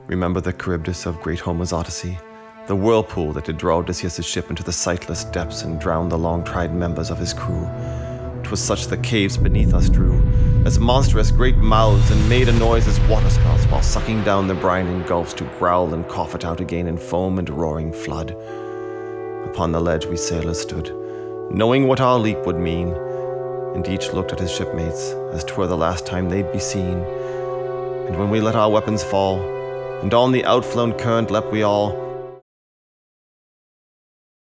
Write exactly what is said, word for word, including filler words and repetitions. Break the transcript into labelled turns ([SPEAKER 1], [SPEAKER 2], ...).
[SPEAKER 1] Remember the Charybdis of great Homer's Odyssey, the whirlpool that did draw Odysseus' ship into the sightless depths and drown the long-tried members of his crew. 'Twas such the caves beneath us drew, as monstrous great mouths, and made a noise as waterspouts, while sucking down the brine in gulfs to growl and cough it out again in foam and roaring flood. Upon the ledge we sailors stood, knowing what our leap would mean, and each looked at his shipmates as 'twere the last time they'd be seen. And when we let our weapons fall, and on the outflown current leapt we all,